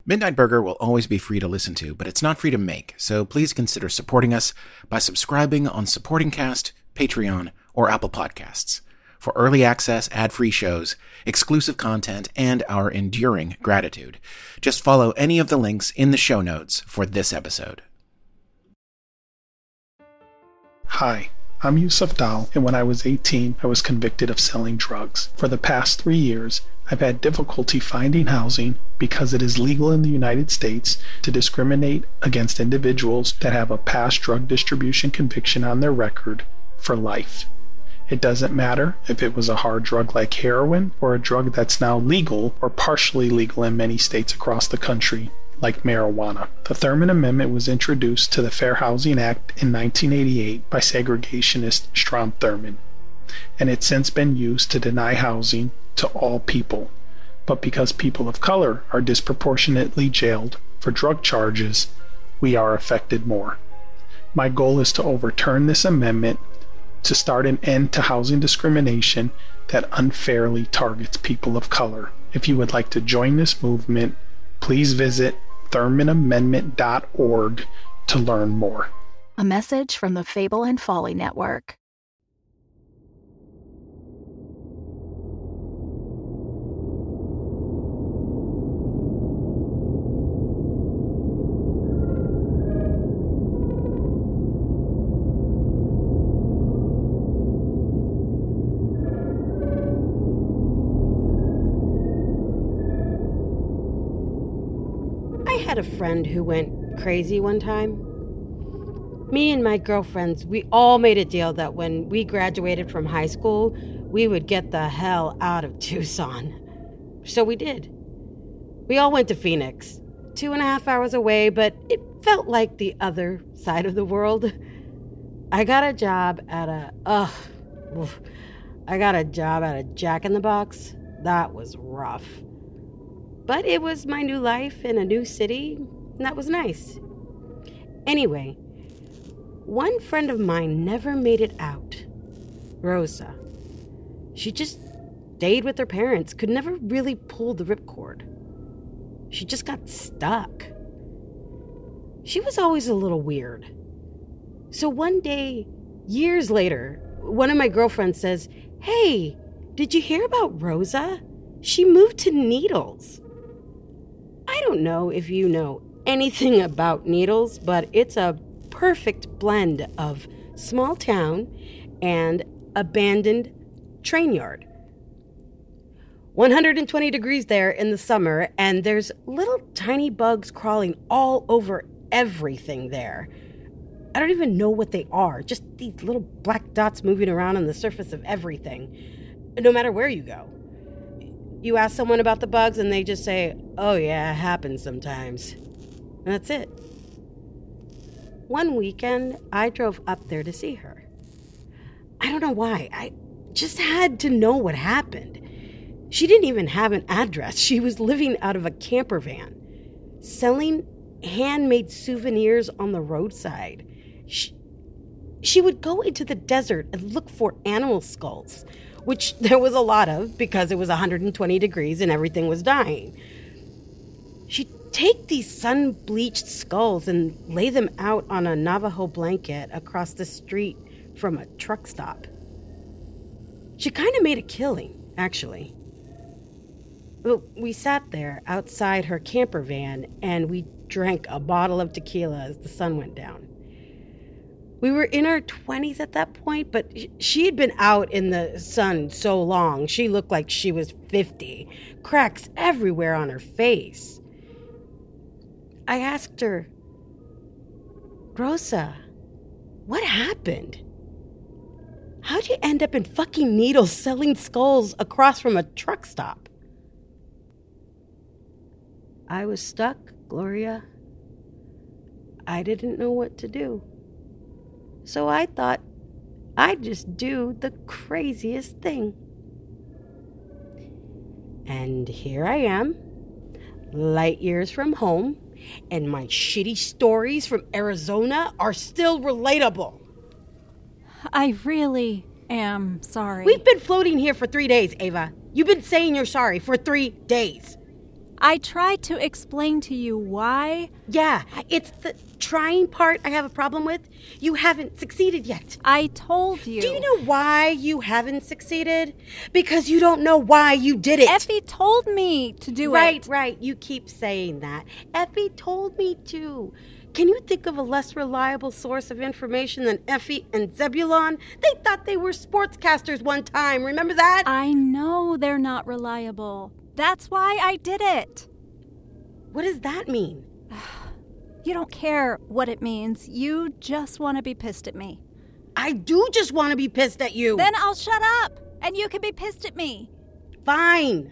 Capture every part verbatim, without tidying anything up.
Midnight Burger will always be free to listen to, but it's not free to make, so please consider supporting us by subscribing on Supporting Cast, Patreon, or Apple Podcasts. For early access, ad-free shows, exclusive content, and our enduring gratitude, just follow any of the links in the show notes for this episode. Hi, I'm Yusuf Dal, and when I was eighteen, I was convicted of selling drugs. For the past three years, I've had difficulty finding housing because it is legal in the United States to discriminate against individuals that have a past drug distribution conviction on their record for life. It doesn't matter if it was a hard drug like heroin or a drug that's now legal or partially legal in many states across the country, like marijuana. The Thurmond Amendment was introduced to the Fair Housing Act in nineteen eighty-eight by segregationist Strom Thurmond, and it's since been used to deny housing to all people. But because people of color are disproportionately jailed for drug charges, we are affected more. My goal is to overturn this amendment to start an end to housing discrimination that unfairly targets people of color. If you would like to join this movement, please visit thurmond amendment dot org to learn more. A message from the Fable and Folly Network. I had a friend who went crazy one time. Me and my girlfriends, we all made a deal that when we graduated from high school, we would get the hell out of Tucson. So we did. We all went to Phoenix, two and a half hours away, but it felt like the other side of the world. I got a job at a, ugh, oof, I got a job at a Jack in the Box. That was rough. But it was my new life in a new city, and that was nice. Anyway, one friend of mine never made it out. Rosa. She just stayed with her parents, could never really pull the ripcord. She just got stuck. She was always a little weird. So one day, years later, one of my girlfriends says, "Hey, did you hear about Rosa? She moved to Needles." I don't know if you know anything about Needles, but it's a perfect blend of small town and abandoned train yard. one hundred twenty degrees there in the summer, and there's little tiny bugs crawling all over everything there. I don't even know what they are, just these little black dots moving around on the surface of everything, no matter where you go. You ask someone about the bugs and they just say, "Oh yeah, it happens sometimes." And that's it. One weekend, I drove up there to see her. I don't know why. I just had to know what happened. She didn't even have an address. She was living out of a camper van, selling handmade souvenirs on the roadside. She, she would go into the desert and look for animal skulls, which there was a lot of because it was one hundred twenty degrees and everything was dying. She'd take these sun-bleached skulls and lay them out on a Navajo blanket across the street from a truck stop. She kind of made a killing, actually. Well, we sat there outside her camper van and we drank a bottle of tequila as the sun went down. We were in our twenties at that point, but she had been out in the sun so long, she looked like she was fifty. Cracks everywhere on her face. I asked her, "Rosa, what happened? How'd you end up in fucking Needles selling skulls across from a truck stop?" I was stuck, Gloria. I didn't know what to do. So I thought I'd just do the craziest thing. And here I am, light years from home, and my shitty stories from Arizona are still relatable. I really am sorry. We've been floating here for three days, Ava. You've been saying you're sorry for three days. I tried to explain to you why. Yeah, it's the trying part I have a problem with. You haven't succeeded yet. I told you. Do you know why you haven't succeeded? Because you don't know why you did it. Effie told me to do right, it. Right, right. You keep saying that. Effie told me to. Can you think of a less reliable source of information than Effie and Zebulon? They thought they were sportscasters one time. Remember that? I know they're not reliable. That's why I did it. What does that mean? You don't care what it means. You just want to be pissed at me. I do just want to be pissed at you. Then I'll shut up, and you can be pissed at me. Fine.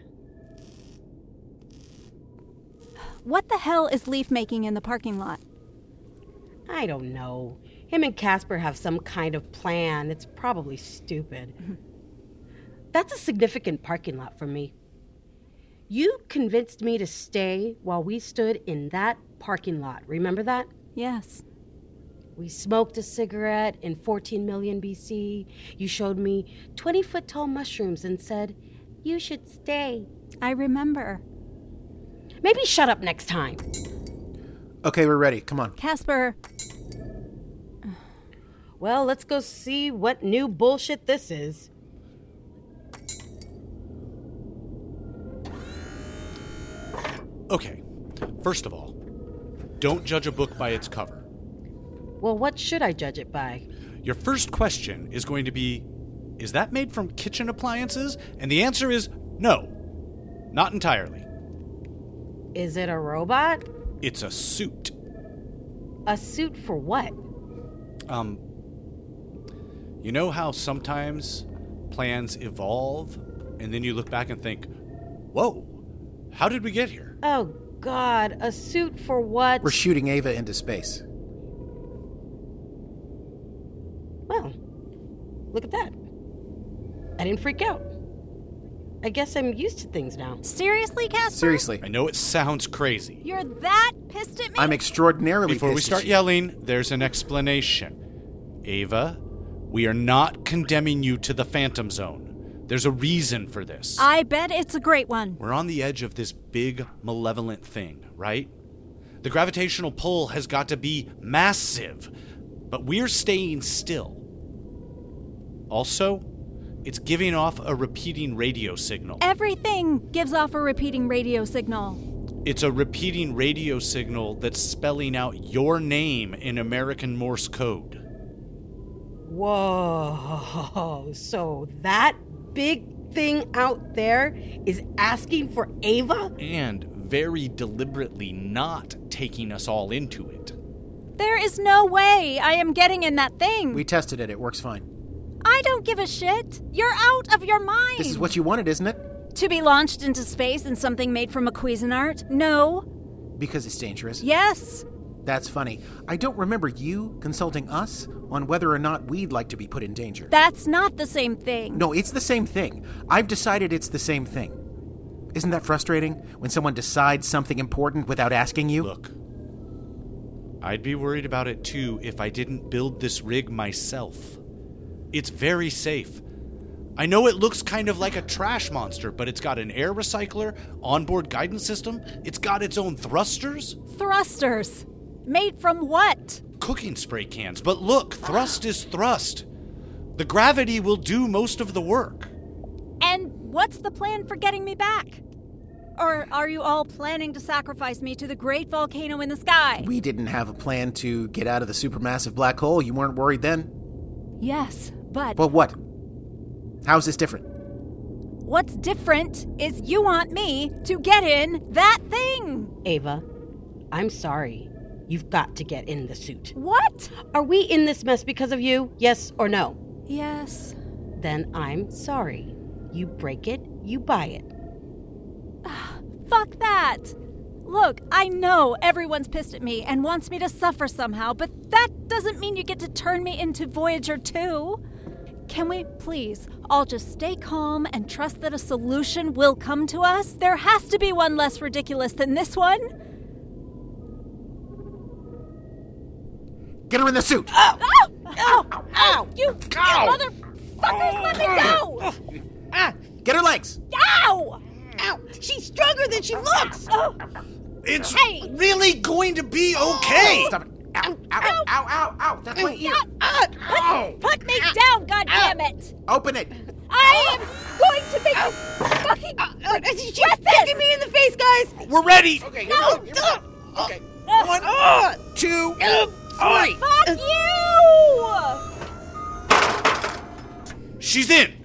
What the hell is Leaf making in the parking lot? I don't know. Him and Casper have some kind of plan. It's probably stupid. That's a significant parking lot for me. You convinced me to stay while we stood in that parking lot. Remember that? Yes. We smoked a cigarette in fourteen million B C. You showed me twenty-foot-tall mushrooms and said, you should stay. I remember. Maybe shut up next time. Okay, we're ready. Come on. Casper. Well, let's go see what new bullshit this is. Okay, first of all, don't judge a book by its cover. Well, what should I judge it by? Your first question is going to be, is that made from kitchen appliances? And the answer is no, not entirely. Is it a robot? It's a suit. A suit for what? Um, you know how sometimes plans evolve, and then you look back and think, whoa, how did we get here? Oh, God, a suit for what? We're shooting Ava into space. Well, look at that. I didn't freak out. I guess I'm used to things now. Seriously, Casper? Seriously. I know it sounds crazy. You're that pissed at me? I'm extraordinarily Before we pissed start at you. yelling, there's an explanation. Ava, we are not condemning you to the Phantom Zone. There's a reason for this. I bet it's a great one. We're on the edge of this big, malevolent thing, right? The gravitational pull has got to be massive, but we're staying still. Also, it's giving off a repeating radio signal. Everything gives off a repeating radio signal. It's a repeating radio signal that's spelling out your name in American Morse code. Whoa, so that big thing out there is asking for Ava? And very deliberately not taking us all into it. There is no way I am getting in that thing. We tested it. It works fine. I don't give a shit. You're out of your mind. This is what you wanted, isn't it? To be launched into space in something made from a Cuisinart? No. Because it's dangerous. Yes. That's funny. I don't remember you consulting us on whether or not we'd like to be put in danger. That's not the same thing. No, it's the same thing. I've decided it's the same thing. Isn't that frustrating when someone decides something important without asking you? Look, I'd be worried about it too if I didn't build this rig myself. It's very safe. I know it looks kind of like a trash monster, but it's got an air recycler, onboard guidance system, it's got its own thrusters. Thrusters? Made from what? Cooking spray cans. But look, thrust is thrust. The gravity will do most of the work. And what's the plan for getting me back? Or are you all planning to sacrifice me to the great volcano in the sky? We didn't have a plan to get out of the supermassive black hole. You weren't worried then? Yes, but... Well, what? How's this different? What's different is you want me to get in that thing. Ava, I'm sorry. You've got to get in the suit. What? Are we in this mess because of you? Yes or no? Yes. Then I'm sorry. You break it, you buy it. Fuck that. Look, I know everyone's pissed at me and wants me to suffer somehow, but that doesn't mean you get to turn me into Voyager two. Can we please all just stay calm and trust that a solution will come to us? There has to be one less ridiculous than this one. Get her in the suit! Ow! Ow! Ow! Ow! Ow! You, you motherfuckers, let me go! Ah! Get her legs! Ow! Ow! She's stronger than she looks! Oh. It's Hey. really going to be okay! Stop it. Ow, ow, ow, ow, ow. That's my ear. Uh, put, put me down, goddammit! Open it. I am going to make you fucking Uh, she's kicking me in the face, guys! We're ready! Okay, No. here we go, here we go. Okay. One, Uh, two, Uh, three. Fuck you! She's in!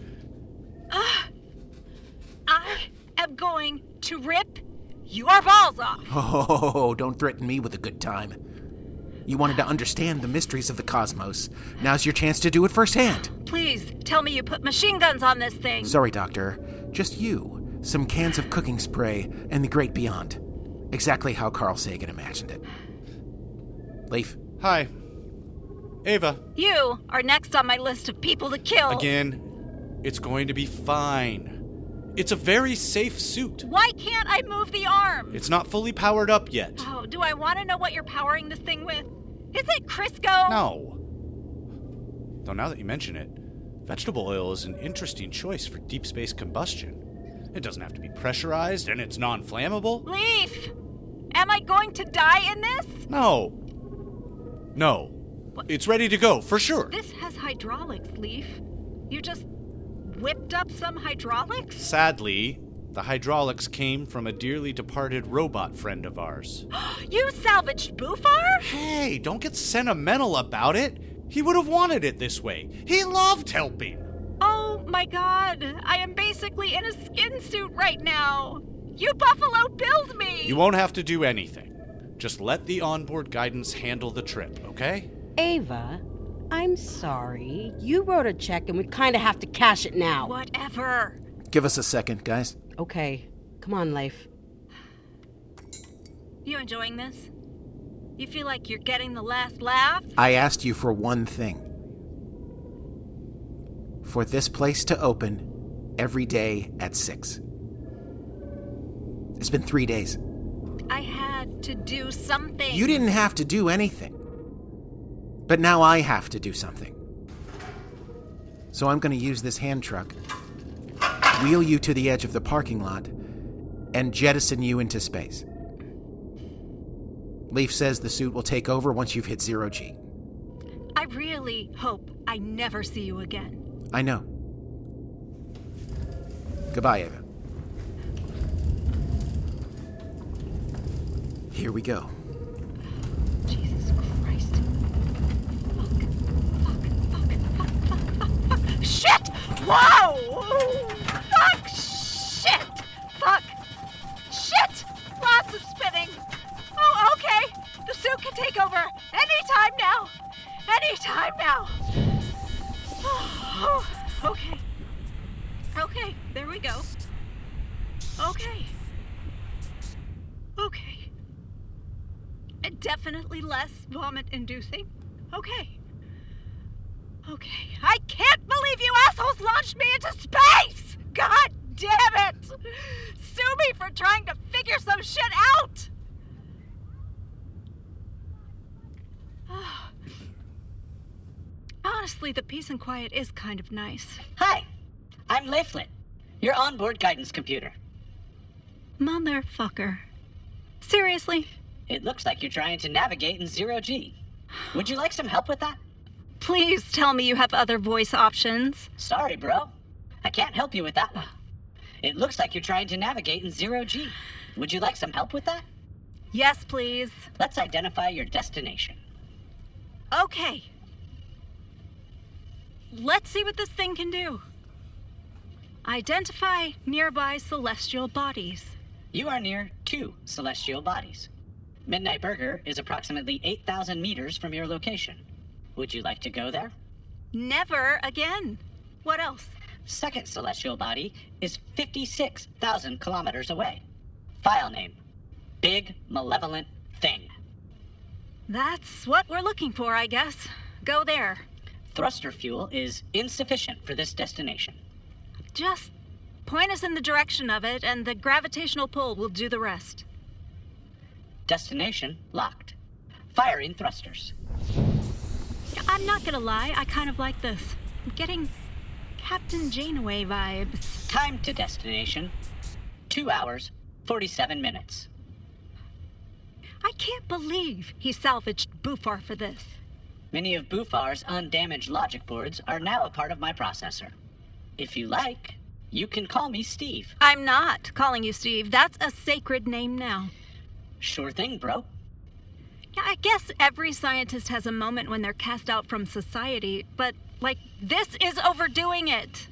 I am going to rip your balls off. Oh, don't threaten me with a good time. You wanted to understand the mysteries of the cosmos. Now's your chance to do it firsthand. Please tell me you put machine guns on this thing. Sorry, Doctor. Just you, some cans of cooking spray, and the great beyond. Exactly how Carl Sagan imagined it. Leif. Hi. Ava. You are next on my list of people to kill. Again, it's going to be fine. It's a very safe suit. Why can't I move the arm? It's not fully powered up yet. Oh, do I want to know what you're powering this thing with? Is it Crisco? No. Though now that you mention it, vegetable oil is an interesting choice for deep space combustion. It doesn't have to be pressurized, and it's non-flammable. Leaf! Am I going to die in this? No. No. It's ready to go, for sure. This has hydraulics, Leaf. You just whipped up some hydraulics? Sadly, the hydraulics came from a dearly departed robot friend of ours. You salvaged Bufar? Hey, don't get sentimental about it. He would have wanted it this way. He loved helping. Oh my god, I am basically in a skin suit right now. You Buffalo Billed me! You won't have to do anything. Just let the onboard guidance handle the trip, okay? Ava, I'm sorry. You wrote a check and we kind of have to cash it now. Whatever. Give us a second, guys. Okay. Come on, Leif. You enjoying this? You feel like you're getting the last laugh? I asked you for one thing. For this place to open every day at six. It's been three days. I had to do something. You didn't have to do anything. But now I have to do something. So I'm going to use this hand truck, wheel you to the edge of the parking lot, and jettison you into space. Leif says the suit will take over once you've hit zero G. I really hope I never see you again. I know. Goodbye, Ava. Here we go. Jesus Christ. Fuck. Fuck. Fuck. Fuck. Fuck. Fuck. Fuck. Shit! Whoa! Fuck! Shit! Fuck! Shit! Lots of spinning. Oh, okay. The suit can take over anytime now. Anytime now. Oh, okay. Okay, there we go. Okay. Okay. And definitely less vomit-inducing. Okay. Okay. I can't believe you assholes launched me into space! God damn it! Sue me for trying to figure some shit out! Honestly, the peace and quiet is kind of nice. Hi, I'm Leiflet, your onboard guidance computer. Motherfucker. Seriously? It looks like you're trying to navigate in zero G. Would you like some help with that? Please tell me you have other voice options. Sorry, bro. I can't help you with that one. It looks like you're trying to navigate in zero G. Would you like some help with that? Yes, please. Let's identify your destination. Okay. Let's see what this thing can do. Identify nearby celestial bodies. You are near two celestial bodies. Midnight Burger is approximately eight thousand meters from your location. Would you like to go there? Never again. What else? Second celestial body is fifty-six thousand kilometers away. File name, Big Malevolent Thing. That's what we're looking for, I guess. Go there. Thruster fuel is insufficient for this destination. Just point us in the direction of it, and the gravitational pull will do the rest. Destination locked. Firing thrusters. I'm not gonna lie, I kind of like this. I'm getting Captain Janeway vibes. Time to destination, two hours, forty-seven minutes. I can't believe he salvaged Bufar for this. Many of Bufar's undamaged logic boards are now a part of my processor. If you like, you can call me Steve. I'm not calling you Steve. That's a sacred name now. Sure thing, bro. Yeah, I guess every scientist has a moment when they're cast out from society, but, like, this is overdoing it.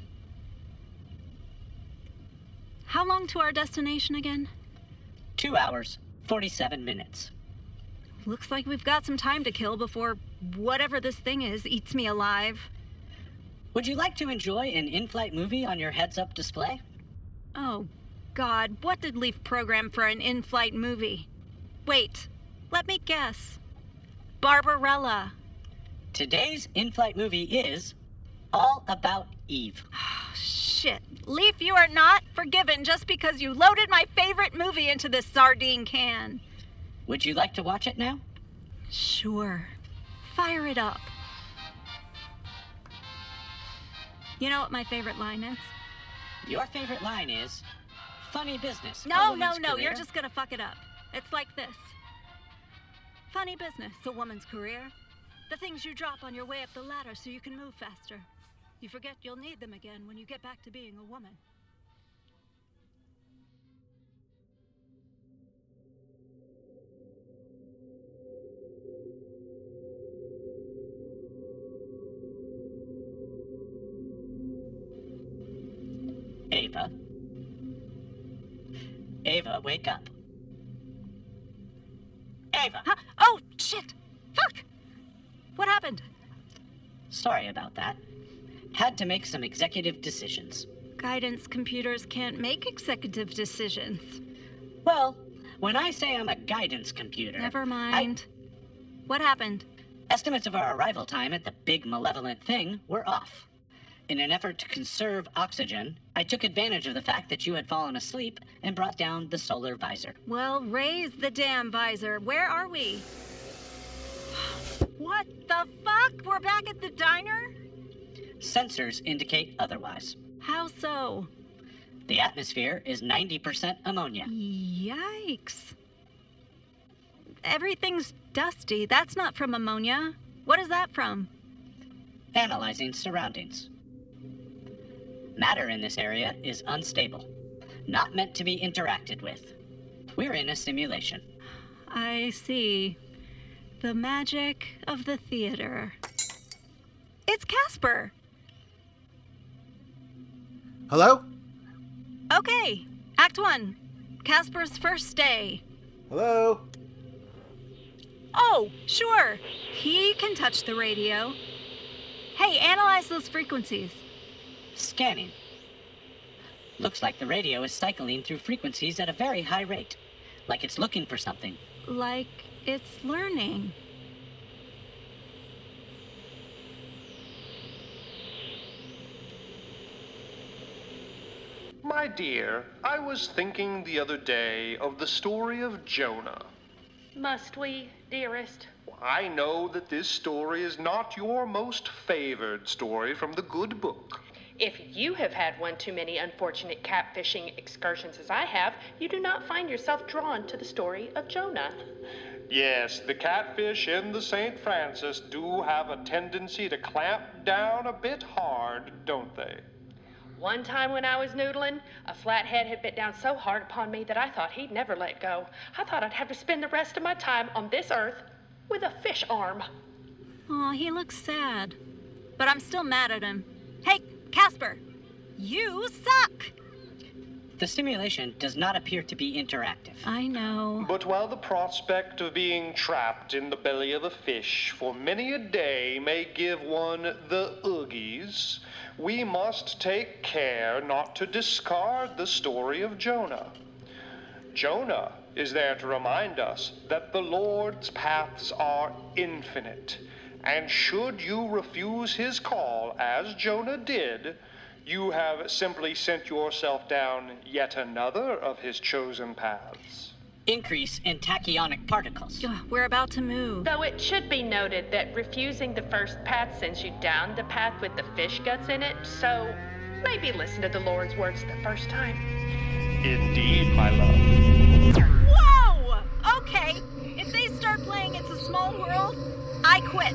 How long to our destination again? Two hours, forty-seven minutes. Looks like we've got some time to kill before whatever this thing is eats me alive. Would you like to enjoy an in-flight movie on your heads-up display? Oh, God, what did Leaf program for an in-flight movie? Wait, let me guess. Barbarella. Today's in-flight movie is all about Eve. Oh, shit. Leaf, you are not forgiven just because you loaded my favorite movie into this sardine can. Would you like to watch it now? Sure. Fire it up. You know what my favorite line is? Your favorite line is, funny business. No, a no, woman's no, career. you're just gonna fuck it up. It's like this. Funny business, a woman's career. The things you drop on your way up the ladder so you can move faster. You forget you'll need them again when you get back to being a woman. Ava. Ava, wake up. Ava! Huh? Oh, shit! Fuck! What happened? Sorry about that. Had to make some executive decisions. Guidance computers can't make executive decisions. Well, when I say I'm a guidance computer... Never mind. I... What happened? Estimates of our arrival time at the big malevolent thing were off. In an effort to conserve oxygen, I took advantage of the fact that you had fallen asleep and brought down the solar visor. Well, raise the damn visor. Where are we? What the fuck? We're back at the diner? Sensors indicate otherwise. How so? The atmosphere is ninety percent ammonia. Yikes. Everything's dusty. That's not from ammonia. What is that from? Analyzing surroundings. Matter in this area is unstable, not meant to be interacted with. We're in a simulation. I see. The magic of the theater. It's Casper! Hello? Okay, Act One. Casper's first day. Hello? Oh, sure. He can touch the radio. Hey, analyze those frequencies. Scanning. Looks like the radio is cycling through frequencies at a very high rate, like it's looking for something. Like it's learning. My dear, I was thinking the other day of the story of Jonah. Must we, dearest? I know that this story is not your most favored story from the good book. If you have had one too many unfortunate catfishing excursions as I have, you do not find yourself drawn to the story of Jonah. Yes, the catfish in the Saint Francis do have a tendency to clamp down a bit hard, don't they? One time when I was noodling, a flathead had bit down so hard upon me that I thought he'd never let go. I thought I'd have to spend the rest of my time on this earth with a fish arm. Aw, he looks sad. But I'm still mad at him. Hey, Casper, you suck! The simulation does not appear to be interactive. I know. But while the prospect of being trapped in the belly of a fish for many a day may give one the oogies, we must take care not to discard the story of Jonah. Jonah is there to remind us that the Lord's paths are infinite, and should you refuse his call, as Jonah did, you have simply sent yourself down yet another of his chosen paths. Increase in tachyonic particles. Ugh, we're about to move. Though it should be noted that refusing the first path sends you down the path with the fish guts in it, so maybe listen to the Lord's words the first time. Indeed, my love. Whoa! Okay, if they start playing It's a Small World, I quit.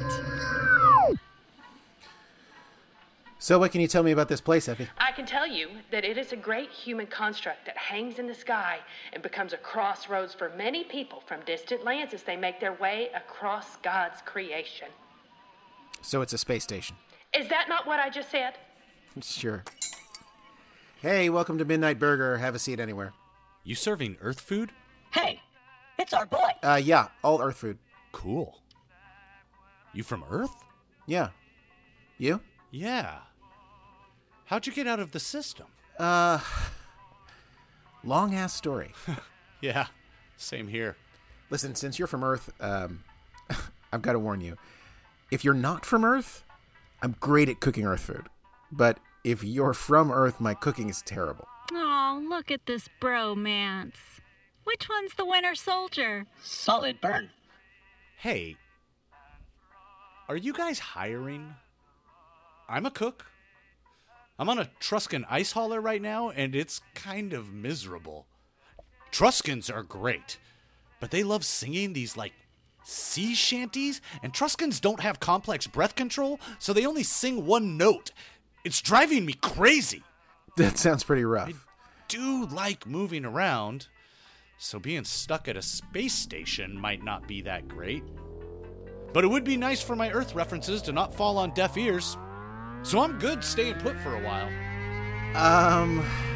So what can you tell me about this place, Effie? I can tell you that it is a great human construct that hangs in the sky and becomes a crossroads for many people from distant lands as they make their way across God's creation. So it's a space station. Is that not what I just said? Sure. Hey, welcome to Midnight Burger. Have a seat anywhere. You serving Earth food? Hey, it's our boy. Uh, yeah, all Earth food. Cool. You from Earth? Yeah. You? Yeah. How'd you get out of the system? Uh, long-ass story. Yeah, same here. Listen, since you're from Earth, um, I've got to warn you. If you're not from Earth, I'm great at cooking Earth food. But if you're from Earth, my cooking is terrible. Oh, look at this bromance. Which one's the Winter Soldier? Solid burn. Hey, are you guys hiring? I'm a cook. I'm on a Truscan ice hauler right now, and it's kind of miserable. Truscans are great, but they love singing these, like, sea shanties, and Truscans don't have complex breath control, so they only sing one note. It's driving me crazy. That sounds pretty rough. I do like moving around, so being stuck at a space station might not be that great. But it would be nice for my Earth references to not fall on deaf ears. So I'm good staying put for a while. Um,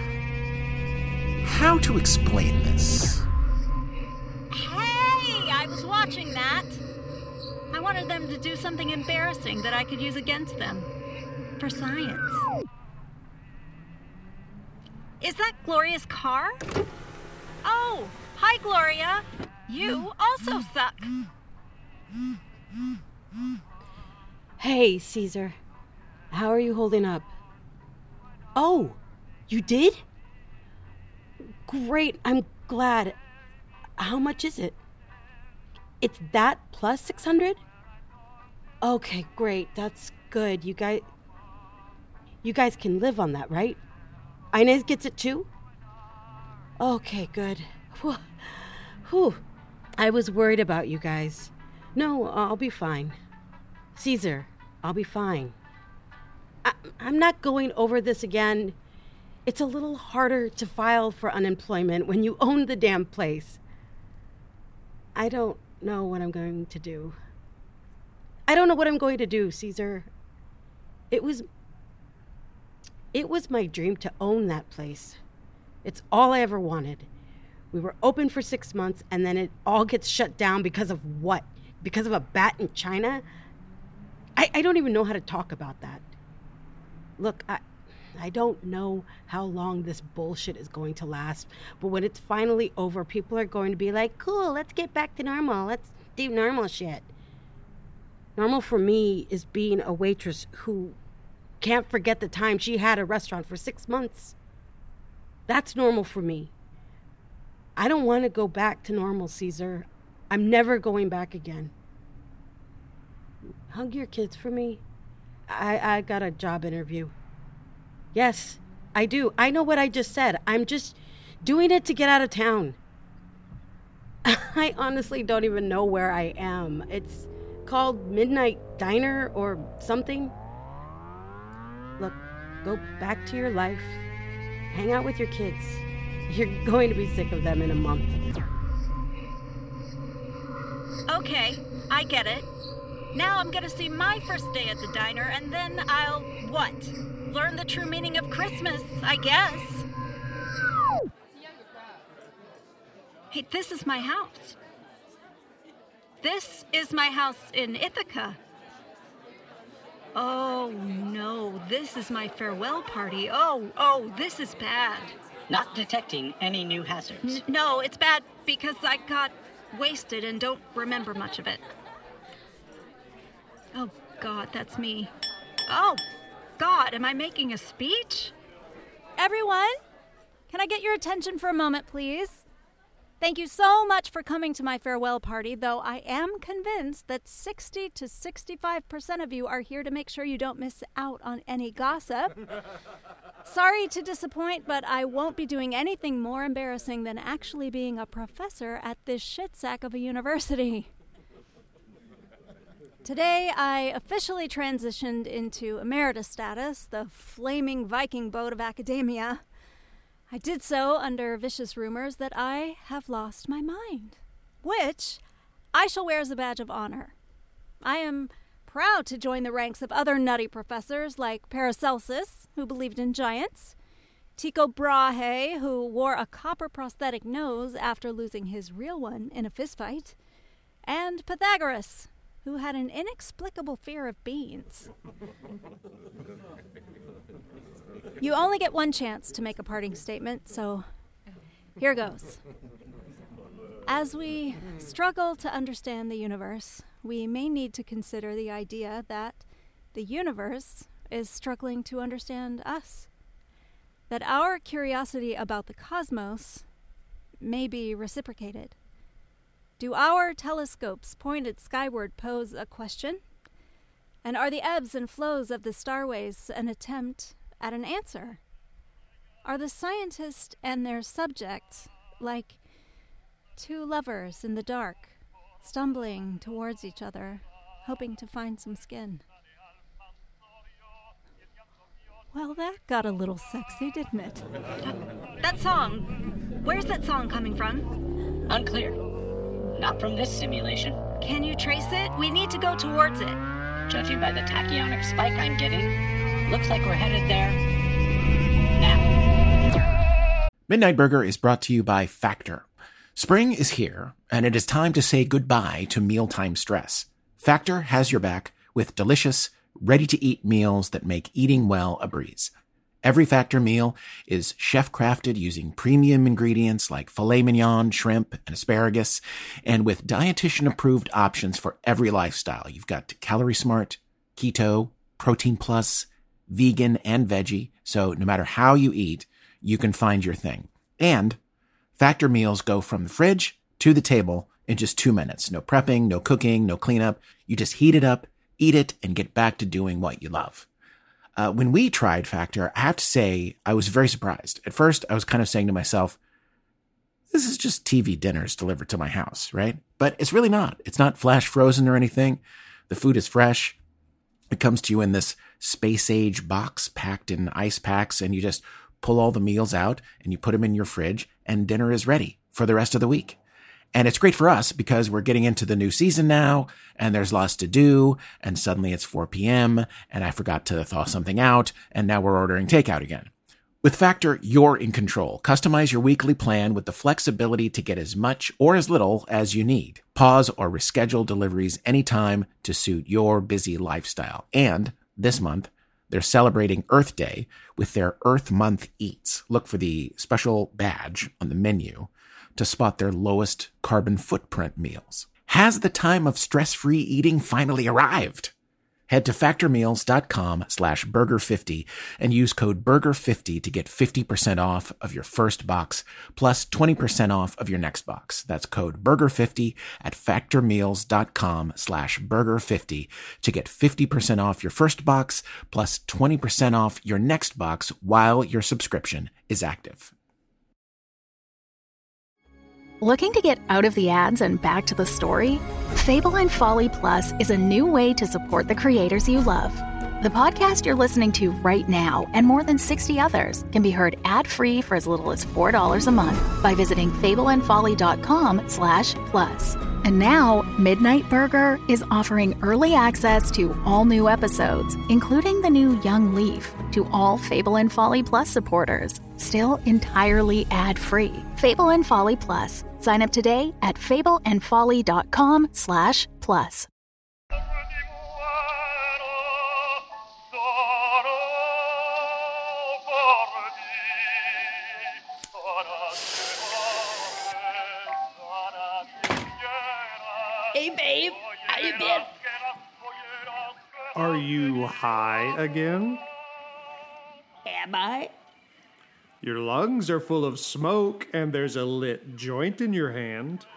how to explain this? Hey, I was watching that. I wanted them to do something embarrassing that I could use against them. For science. Is that Gloria's car? Oh, hi, Gloria. You also suck. Hey, Caesar. How are you holding up? Oh, you did? Great, I'm glad. How much is it? It's that plus six hundred? Okay, great. That's good. You guys You guys can live on that, right? Inez gets it too? Okay, good. Whew. Whew. I was worried about you guys. No, I'll be fine. Caesar, I'll be fine. I, I'm not going over this again. It's a little harder to file for unemployment when you own the damn place. I don't know what I'm going to do. I don't know what I'm going to do, Caesar. It was... It was my dream to own that place. It's all I ever wanted. We were open for six months, and then it all gets shut down because of what? Because of a bat in China? I, I don't even know how to talk about that. Look, I, I don't know how long this bullshit is going to last, but when it's finally over, people are going to be like, cool, let's get back to normal. Let's do normal shit. Normal for me is being a waitress who can't forget the time she had a restaurant for six months. That's normal for me. I don't want to go back to normal, Caesar. I'm never going back again. Hug your kids for me. I, I got a job interview. Yes, I do. I know what I just said. I'm just doing it to get out of town. I honestly don't even know where I am. It's called Midnight Diner or something. Look, go back to your life. Hang out with your kids. You're going to be sick of them in a month. Okay, I get it. Now I'm gonna see my first day at the diner, and then I'll, what? Learn the true meaning of Christmas, I guess. Hey, this is my house. This is my house in Ithaca. Oh, no, this is my farewell party. Oh, oh, this is bad. Not detecting any new hazards. N- no, it's bad because I got wasted and don't remember much of it. Oh, God, that's me. Oh, God, am I making a speech? Everyone, can I get your attention for a moment, please? Thank you so much for coming to my farewell party, though I am convinced that sixty to sixty-five percent of you are here to make sure you don't miss out on any gossip. Sorry to disappoint, but I won't be doing anything more embarrassing than actually being a professor at this shitsack of a university. Today, I officially transitioned into emeritus status, the flaming Viking boat of academia. I did so under vicious rumors that I have lost my mind, which I shall wear as a badge of honor. I am proud to join the ranks of other nutty professors like Paracelsus, who believed in giants, Tycho Brahe, who wore a copper prosthetic nose after losing his real one in a fistfight, and Pythagoras, who had an inexplicable fear of beans. You only get one chance to make a parting statement, so here goes. As we struggle to understand the universe, we may need to consider the idea that the universe is struggling to understand us. That our curiosity about the cosmos may be reciprocated. Do our telescopes pointed skyward pose a question? And are the ebbs and flows of the starways an attempt at an answer? Are the scientist and their subject like two lovers in the dark, stumbling towards each other, hoping to find some skin? Well, that got a little sexy, didn't it? That song, where's that song coming from? Unclear. Not from this simulation. Can you trace it? We need to go towards it. Judging by the tachyonic spike I'm getting, looks like we're headed there now. Midnight Burger is brought to you by Factor. Spring is here, and it is time to say goodbye to mealtime stress. Factor has your back with delicious, ready-to-eat meals that make eating well a breeze. Every Factor meal is chef-crafted using premium ingredients like filet mignon, shrimp, and asparagus, and with dietitian-approved options for every lifestyle. You've got Calorie Smart, Keto, Protein Plus, vegan, and veggie, so no matter how you eat, you can find your thing. And Factor meals go from the fridge to the table in just two minutes. No prepping, no cooking, no cleanup. You just heat it up, eat it, and get back to doing what you love. Uh, when we tried Factor, I have to say I was very surprised. At first, I was kind of saying to myself, this is just T V dinners delivered to my house, right? But it's really not. It's not flash frozen or anything. The food is fresh. It comes to you in this space-age box packed in ice packs, and you just pull all the meals out and you put them in your fridge, and dinner is ready for the rest of the week. And it's great for us because we're getting into the new season now, and there's lots to do, and suddenly it's four p.m., and I forgot to thaw something out, and now we're ordering takeout again. With Factor, you're in control. Customize your weekly plan with the flexibility to get as much or as little as you need. Pause or reschedule deliveries anytime to suit your busy lifestyle. And this month, they're celebrating Earth Day with their Earth Month Eats. Look for the special badge on the menu to spot their lowest carbon footprint meals. Has the time of stress-free eating finally arrived? Head to factormeals.com slash burger50 and use code burger fifty to get fifty percent off of your first box plus twenty percent off of your next box. That's code burger fifty at factormeals.com slash burger50 to get fifty percent off your first box plus twenty percent off your next box while your subscription is active. Looking to get out of the ads and back to the story? Fable and Folly Plus is a new way to support the creators you love. The podcast you're listening to right now and more than sixty others can be heard ad-free for as little as four dollars a month by visiting fableandfolly.com slash plus. And now, Midnight Burger is offering early access to all new episodes, including the new Young Leaf, to all Fable and Folly Plus supporters. Still entirely ad-free. Fable and Folly Plus. Sign up today at fableandfolly.com slash plus. Hey, babe. How you been? Are you high again? Am I? Your lungs are full of smoke, and there's a lit joint in your hand.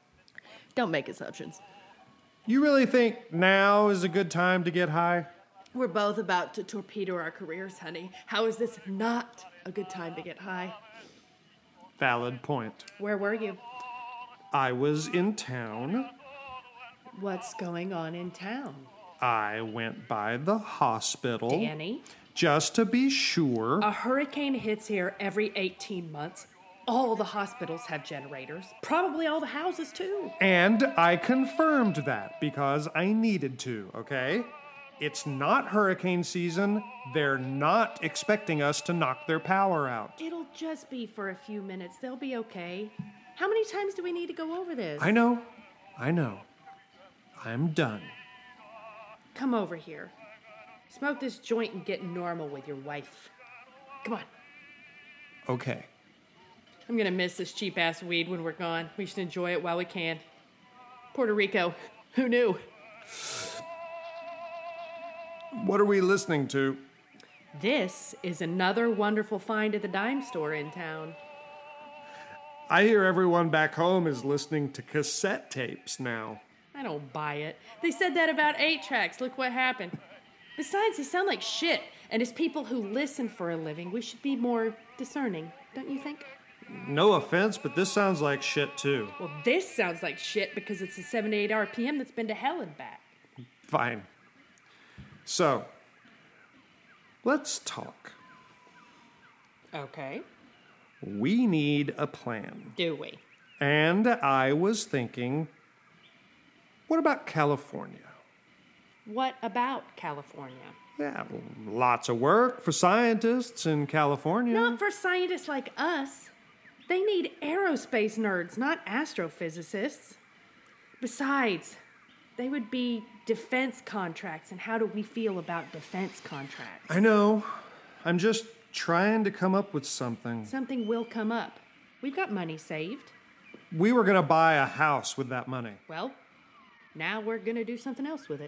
Don't make assumptions. You really think now is a good time to get high? We're both about to torpedo our careers, honey. How is this not a good time to get high? Valid point. Where were you? I was in town. What's going on in town? I went by the hospital. Danny? Just to be sure. A hurricane hits here every eighteen months. All the hospitals have generators. Probably all the houses, too. And I confirmed that because I needed to, okay? It's not hurricane season. They're not expecting us to knock their power out. It'll just be for a few minutes. They'll be okay. How many times do we need to go over this? I know. I know. I'm done. Come over here. Smoke this joint and get normal with your wife. Come on. Okay. I'm gonna miss this cheap-ass weed when we're gone. We should enjoy it while we can. Puerto Rico. Who knew? What are we listening to? This is another wonderful find at the dime store in town. I hear everyone back home is listening to cassette tapes now. I don't buy it. They said that about eight tracks. Look what happened. Besides, they sound like shit. And as people who listen for a living, we should be more discerning, don't you think? No offense, but this sounds like shit too. Well, this sounds like shit because it's a seventy-eight R P M that's been to hell and back. Fine. So, let's talk. Okay. We need a plan. Do we? And I was thinking, what about California? What about California? Yeah, lots of work for scientists in California. Not for scientists like us. They need aerospace nerds, not astrophysicists. Besides, they would be defense contracts, and how do we feel about defense contracts? I know. I'm just trying to come up with something. Something will come up. We've got money saved. We were going to buy a house with that money. Well, now we're going to do something else with it.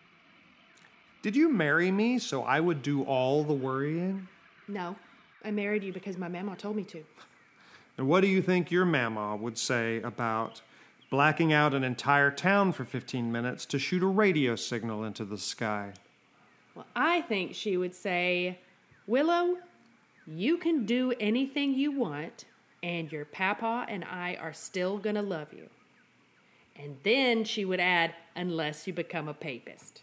Did you marry me so I would do all the worrying? No, I married you because my mama told me to. And what do you think your mama would say about blacking out an entire town for fifteen minutes to shoot a radio signal into the sky? Well, I think she would say, Willow, you can do anything you want, and your papa and I are still going to love you. And then she would add, unless you become a papist.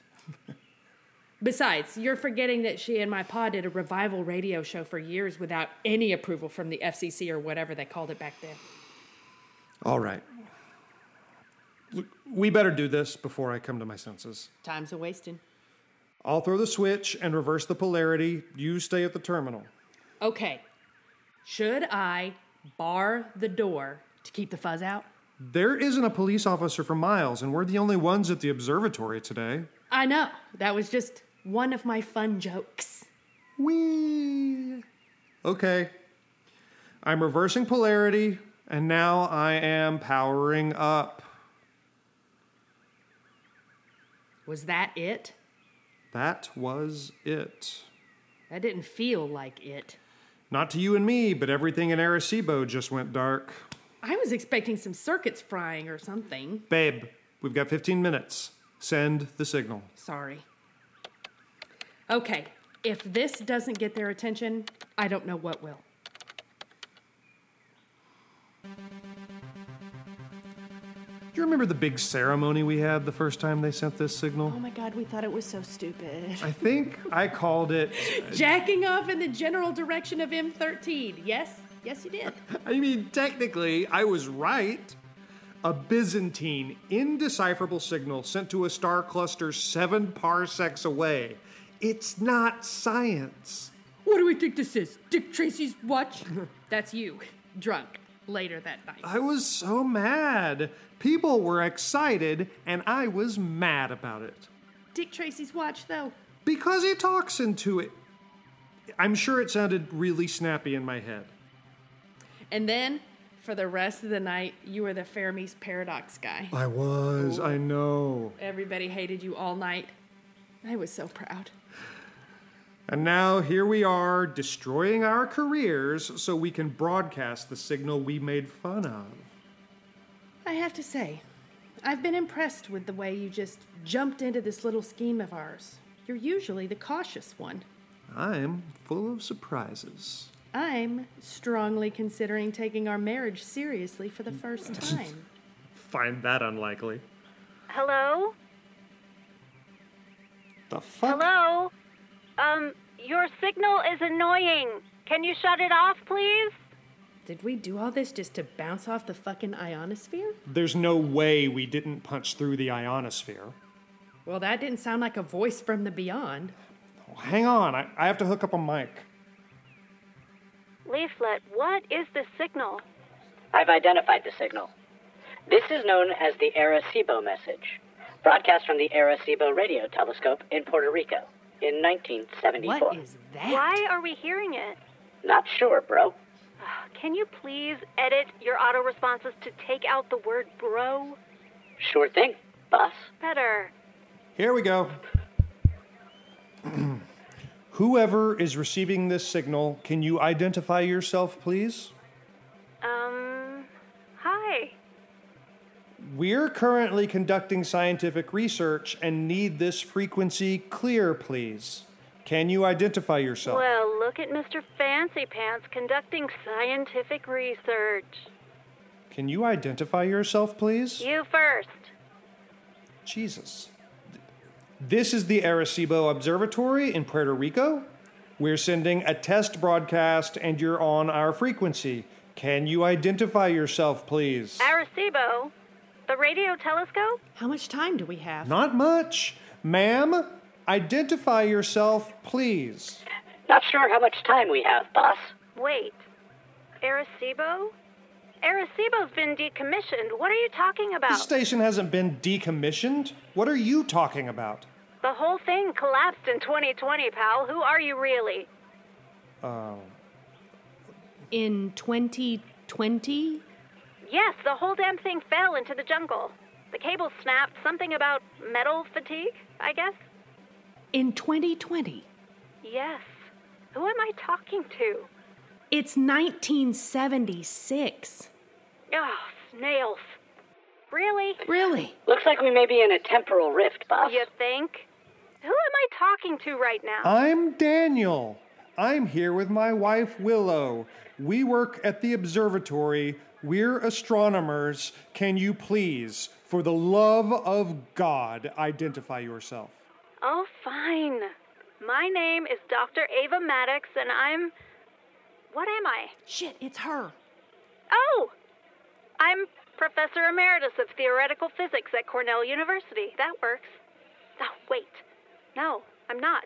Besides, you're forgetting that she and my pa did a revival radio show for years without any approval from the F C C or whatever they called it back then. All right. Look, we better do this before I come to my senses. Time's a-wasting. I'll throw the switch and reverse the polarity. You stay at the terminal. Okay. Should I bar the door to keep the fuzz out? There isn't a police officer for miles, and we're the only ones at the observatory today. I know. That was just one of my fun jokes. Whee! Okay. I'm reversing polarity, and now I am powering up. Was that it? That was it. That didn't feel like it. Not to you and me, but everything in Arecibo just went dark. I was expecting some circuits frying or something. Babe, we've got fifteen minutes. Send the signal. Sorry. Okay, if this doesn't get their attention, I don't know what will. Do you remember the big ceremony we had the first time they sent this signal? Oh my God, we thought it was so stupid. I think I called it... Uh, Jacking off in the general direction of M thirteen. Yes? Yes, you did. I mean, technically, I was right. A Byzantine, indecipherable signal sent to a star cluster seven parsecs away. It's not science. What do we think this is? Dick Tracy's watch? That's you, drunk, later that night. I was so mad. People were excited, and I was mad about it. Dick Tracy's watch, though? Because he talks into it. I'm sure it sounded really snappy in my head. And then, for the rest of the night, you were the Fermi's paradox guy. I was, Ooh. I know. Everybody hated you all night. I was so proud. And now here we are, destroying our careers so we can broadcast the signal we made fun of. I have to say, I've been impressed with the way you just jumped into this little scheme of ours. You're usually the cautious one. I'm full of surprises. I'm strongly considering taking our marriage seriously for the first time. Find that unlikely. Hello? The fuck? Hello? Um, your signal is annoying. Can you shut it off, please? Did we do all this just to bounce off the fucking ionosphere? There's no way we didn't punch through the ionosphere. Well, that didn't sound like a voice from the beyond. Oh, hang on, I, I have to hook up a mic. Leaflet, what is this signal? I've identified the signal. This is known as the Arecibo message, broadcast from the Arecibo radio telescope in Puerto Rico in nineteen seventy-four. What is that? Why are we hearing it? Not sure, bro. Can you please edit your auto responses to take out the word bro? Sure thing, boss. Better. Here we go. Whoever is receiving this signal, can you identify yourself, please? Um, hi. We're currently conducting scientific research and need this frequency clear, please. Can you identify yourself? Well, look at Mister Fancy Pants conducting scientific research. Can you identify yourself, please? You first. Jesus. This is the Arecibo Observatory in Puerto Rico. We're sending a test broadcast and you're on our frequency. Can you identify yourself, please? Arecibo? The radio telescope? How much time do we have? Not much. Ma'am, identify yourself, please. Not sure how much time we have, boss. Wait. Arecibo? Arecibo's been decommissioned. What are you talking about? The station hasn't been decommissioned. What are you talking about? The whole thing collapsed in twenty twenty, pal. Who are you really? Oh. In twenty twenty? Yes, the whole damn thing fell into the jungle. The cable snapped. Something about metal fatigue, I guess? In twenty twenty? Yes. Who am I talking to? It's nineteen seventy-six. Oh, snails. Really? Really? Looks like we may be in a temporal rift, boss. You think? Who am I talking to right now? I'm Daniel. I'm here with my wife, Willow. We work at the observatory. We're astronomers. Can you please, for the love of God, identify yourself? Oh, fine. My name is Doctor Ava Maddox, and I'm... What am I? Shit, it's her. Oh! I'm Professor Emeritus of Theoretical Physics at Cornell University. That works. Oh, wait. No, I'm not.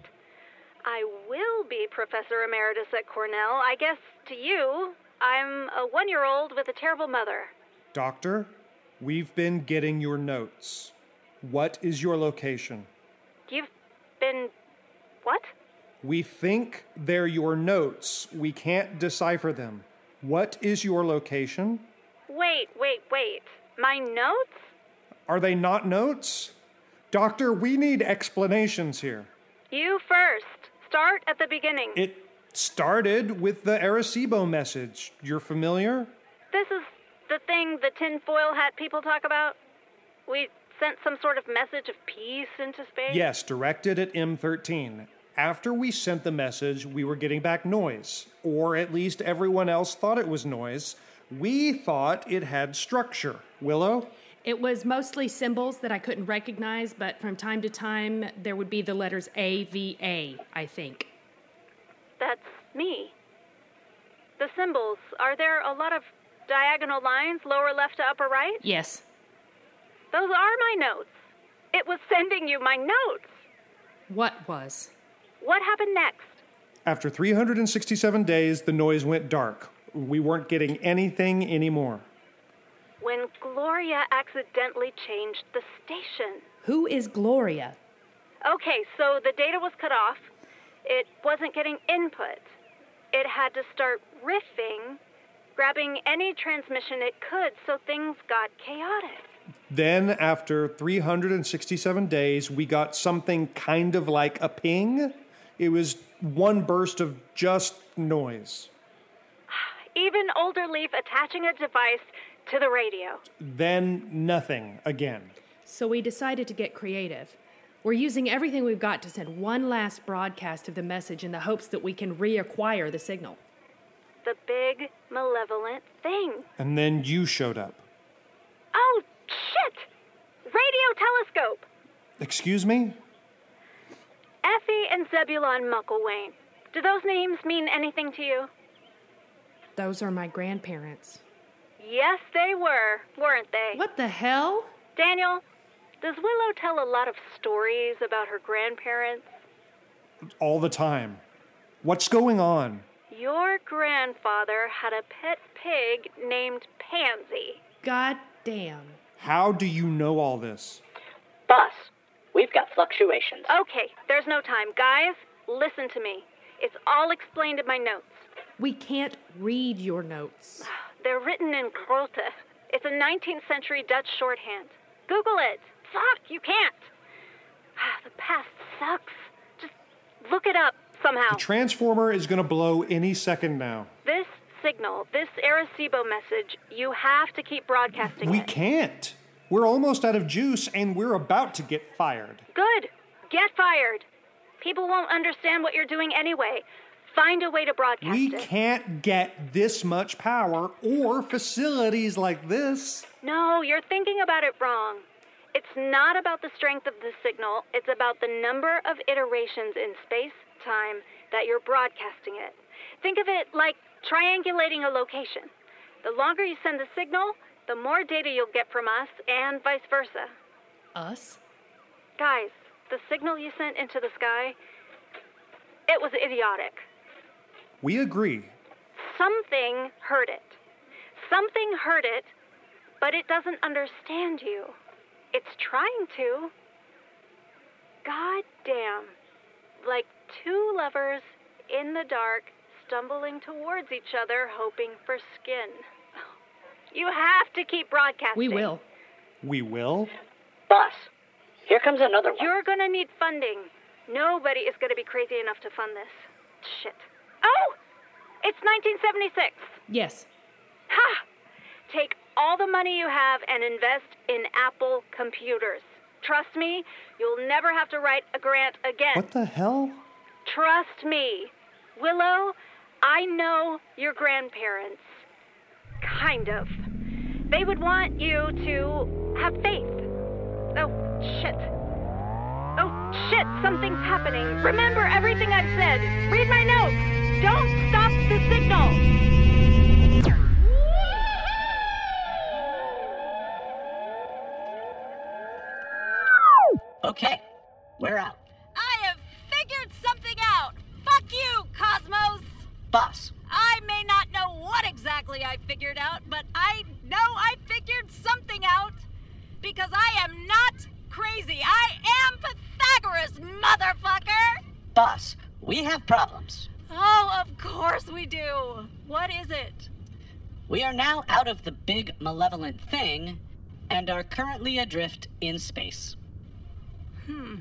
I will be Professor Emeritus at Cornell. I guess to you, I'm a one-year-old with a terrible mother. Doctor, we've been getting your notes. What is your location? You've been... what? We think they're your notes. We can't decipher them. What is your location? Wait, wait, wait. My notes? Are they not notes? Doctor, we need explanations here. You first. Start at the beginning. It started with the Arecibo message. You're familiar? This is the thing the tinfoil hat people talk about? We sent some sort of message of peace into space? Yes, directed at M thirteen. After we sent the message, we were getting back noise. Or at least everyone else thought it was noise. We thought it had structure. Willow? It was mostly symbols that I couldn't recognize, but from time to time, there would be the letters A V A, I think. That's me. The symbols, are there a lot of diagonal lines, lower left to upper right? Yes. Those are my notes. It was sending you my notes. What was? What happened next? After three hundred sixty-seven days, the noise went dark. We weren't getting anything anymore. When Gloria accidentally changed the station. Who is Gloria? Okay, so the data was cut off. It wasn't getting input. It had to start riffing, grabbing any transmission it could, so things got chaotic. Then, after three hundred sixty-seven days, we got something kind of like a ping. It was one burst of just noise. Even older Leaf attaching a device to the radio. Then nothing again. So we decided to get creative. We're using everything we've got to send one last broadcast of the message in the hopes that we can reacquire the signal. The big, malevolent thing. And then you showed up. Oh, shit! Radio telescope! Excuse me? Effie and Zebulon Mucklewain. Do those names mean anything to you? Those are my grandparents. Yes, they were, weren't they? What the hell? Daniel, does Willow tell a lot of stories about her grandparents? All the time. What's going on? Your grandfather had a pet pig named Pansy. God damn. How do you know all this? Boss, we've got fluctuations. Okay, there's no time. Guys, listen to me. It's all explained in my notes. We can't read your notes. They're written in Grote. It's a nineteenth century Dutch shorthand. Google it. Fuck, you can't. The past sucks. Just look it up somehow. The transformer is going to blow any second now. This signal, this Arecibo message, you have to keep broadcasting We it. can't. We're almost out of juice, and we're about to get fired. Good. Get fired. People won't understand what you're doing anyway. Find a way to broadcast We it. can't get this much power or facilities like this. No, you're thinking about it wrong. It's not about the strength of the signal. It's about the number of iterations in space-time that you're broadcasting it. Think of it like triangulating a location. The longer you send the signal, the more data you'll get from us, and vice versa. Us? Guys, the signal you sent into the sky, it was idiotic. We agree. Something heard it. Something heard it, but it doesn't understand you. It's trying to. God damn. Like two lovers in the dark stumbling towards each other hoping for skin. You have to keep broadcasting. We will. We will? Boss, here comes another one. You're gonna need funding. Nobody is gonna be crazy enough to fund this. Shit. Oh! It's nineteen seventy-six. Yes. Ha! Take all the money you have and invest in Apple computers. Trust me, you'll never have to write a grant again. What the hell? Trust me. Willow, I know your grandparents. Kind of. They would want you to have faith. Oh, shit. Oh, shit, something's happening. Remember everything I've said. Read my notes. Don't stop the signal. Okay, we're out. I have figured something out. Fuck you, Cosmos. Boss. I may not know what exactly I figured out, but I know I figured something out because I am not crazy. I am Pythagoras, motherfucker! Boss, we have problems. Oh, of course we do. What is it? We are now out of the big malevolent thing and are currently adrift in space. Hmm.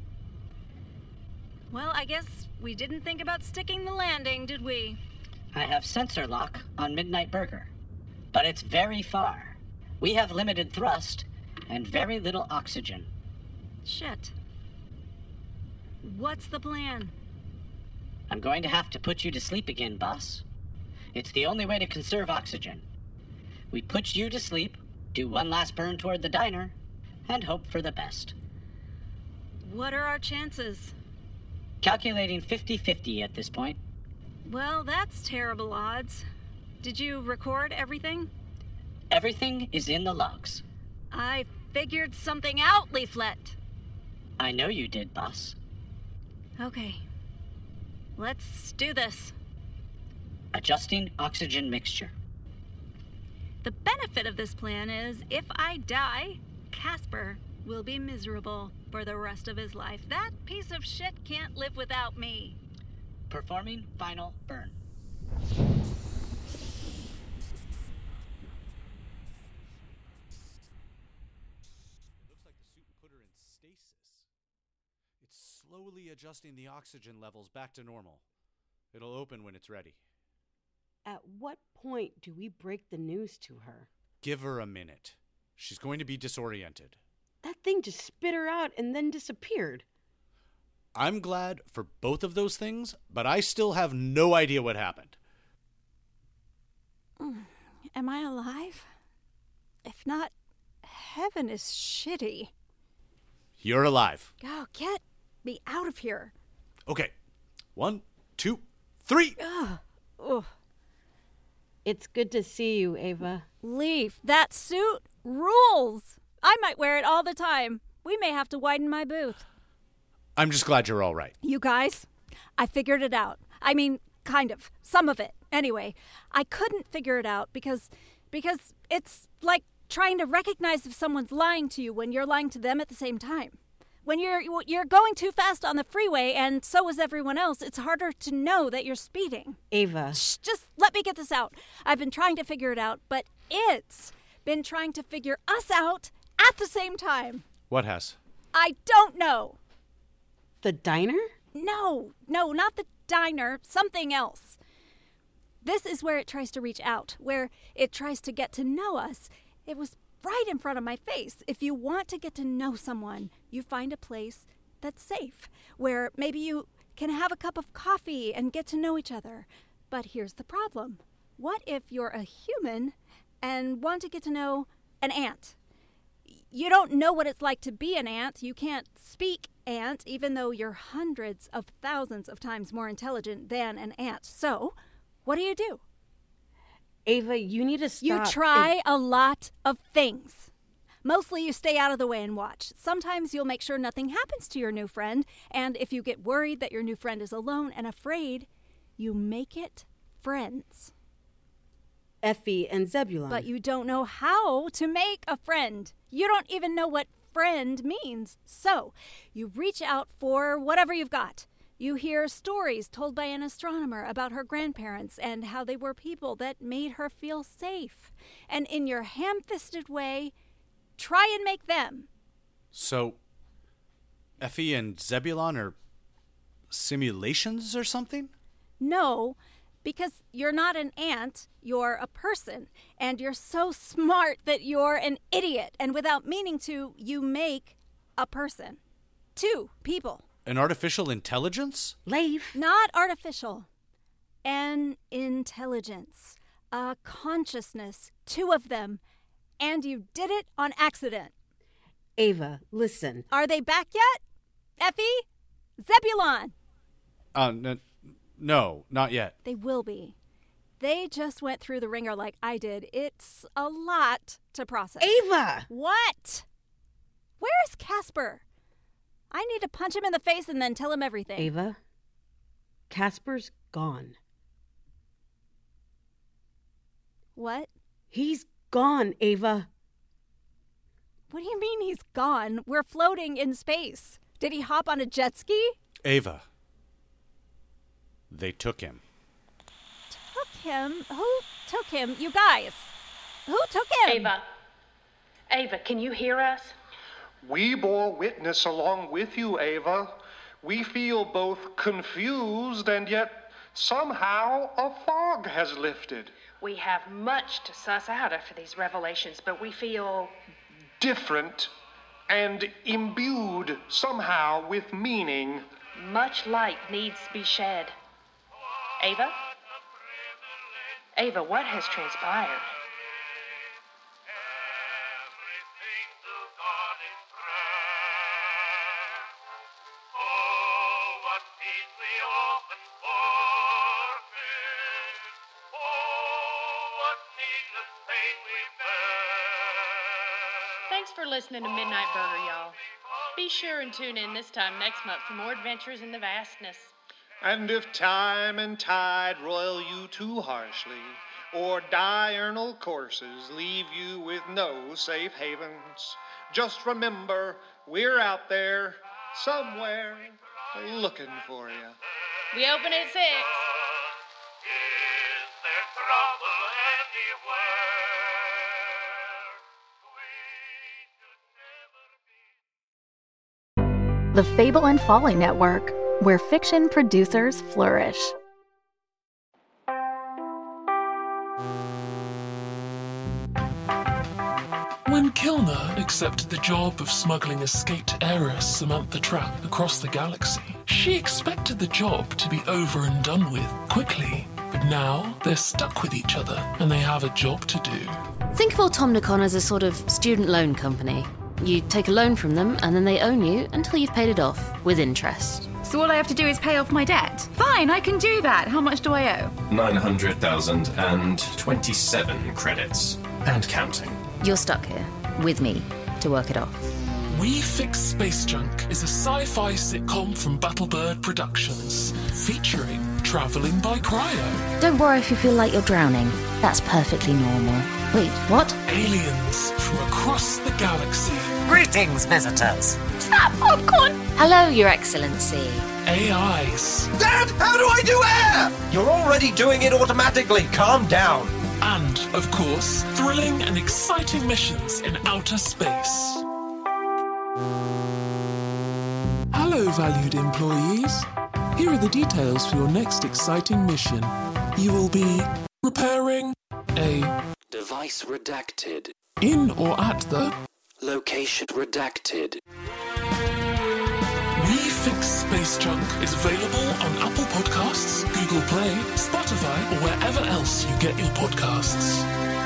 Well, I guess we didn't think about sticking the landing, did we? I have sensor lock on Midnight Burger, but it's very far. We have limited thrust and very little oxygen. Shit. What's the plan? I'm going to have to put you to sleep again, boss. It's the only way to conserve oxygen. We put you to sleep, do one last burn toward the diner, and hope for the best. What are our chances? Calculating fifty-fifty at this point. Well, that's terrible odds. Did you record everything? Everything is in the logs. I figured something out, Leaflet. I know you did, boss. Okay. Let's do this. Adjusting oxygen mixture. The benefit of this plan is if I die, Casper will be miserable for the rest of his life. That piece of shit can't live without me. Performing final burn. Looks like the suit put her in stasis. It's slowly adjusting the oxygen levels back to normal. It'll open when it's ready. At what point do we break the news to her? Give her a minute. She's going to be disoriented. That thing just spit her out and then disappeared. I'm glad for both of those things, but I still have no idea what happened. Am I alive? If not, heaven is shitty. You're alive. Oh, get me out of here. Okay. One, two, three. Ugh. Ugh. It's good to see you, Ava. Leaf, that suit rules. I might wear it all the time. We may have to widen my booth. I'm just glad you're all right. You guys, I figured it out. I mean, kind of. Some of it. Anyway, I couldn't figure it out because because it's like trying to recognize if someone's lying to you when you're lying to them at the same time. When you're you're going too fast on the freeway and so is everyone else, it's harder to know that you're speeding. Ava. Shh, just let me get this out. I've been trying to figure it out, but it's been trying to figure us out at the same time. What has? I don't know. The diner? No, no, not the diner. Something else. This is where it tries to reach out, where it tries to get to know us. It was right in front of my face. If you want to get to know someone, you find a place that's safe, where maybe you can have a cup of coffee and get to know each other. But here's the problem. What if you're a human and want to get to know an ant? You don't know what it's like to be an ant. You can't speak ant, even though you're hundreds of thousands of times more intelligent than an ant. So, what do you do? Ava, you need to stop. You try and- a lot of things. Mostly you stay out of the way and watch. Sometimes you'll make sure nothing happens to your new friend, and if you get worried that your new friend is alone and afraid, you make it friends. Effie and Zebulon. But you don't know how to make a friend. You don't even know what friend means. So, you reach out for whatever you've got. You hear stories told by an astronomer about her grandparents and how they were people that made her feel safe. And in your ham-fisted way, try and make them. So, Effie and Zebulon are simulations or something? No, because you're not an ant, you're a person. And you're so smart that you're an idiot. And without meaning to, you make a person. Two people. An artificial intelligence? Leif. Not artificial. An intelligence. A consciousness. Two of them. And you did it on accident. Ava, listen. Are they back yet? Effie? Zebulon? Uh, n- no, not yet. They will be. They just went through the ringer like I did. It's a lot to process. Ava! What? Where's Casper? I need to punch him in the face and then tell him everything. Ava, Casper's gone. What? He's gone, Ava. What do you mean he's gone? We're floating in space. Did he hop on a jet ski? Ava. They took him. Took him? Who took him? You guys. Who took him? Ava. Ava, can you hear us? We bore witness along with you, Ava. We feel both confused and yet somehow a fog has lifted. We have much to suss out after these revelations, but we feel different and imbued somehow with meaning. Much light needs to be shed. Ava? Ava, what has transpired? Thanks for listening to Midnight Burger, y'all. Be sure and tune in this time next month for more adventures in the vastness. And if time and tide roil you too harshly, or diurnal courses leave you with no safe havens, just remember we're out there somewhere looking for you. We open at six. Is there trouble anywhere? The Fable and Folly Network, where fiction producers flourish. when Kilner accepted the job of smuggling escaped heiress Samantha Trapp across the galaxy, she expected the job to be over and done with quickly. But now they're stuck with each other and they have a job to do. Think of Automnicon as a sort of student loan company. You take a loan from them and then they own you until you've paid it off, with interest. So all I have to do is pay off my debt? Fine, I can do that. How much do I owe? nine hundred thousand twenty-seven credits. And counting. You're stuck here, with me, to work it off. We Fix Space Junk is a sci-fi sitcom from Battlebird Productions, featuring travelling by cryo. Don't worry if you feel like you're drowning. That's perfectly normal. Wait, what? Aliens from across the galaxy. Greetings, visitors. Is that popcorn? Hello, Your Excellency. A Is. Dad, how do I do air? You're already doing it automatically. Calm down. And, of course, thrilling and exciting missions in outer space. Hello, valued employees. Here are the details for your next exciting mission. You will be repairing a device redacted. In or at the location redacted. We Fix Space Junk is available on Apple Podcasts, Google Play, Spotify, or wherever else you get your podcasts.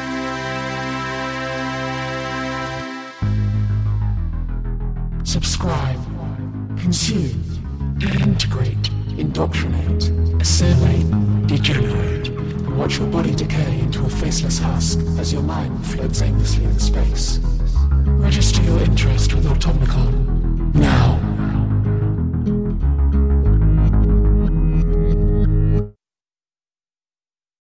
Subscribe, consume, integrate, indoctrinate, assimilate, degenerate, and watch your body decay into a faceless husk as your mind floats aimlessly in space.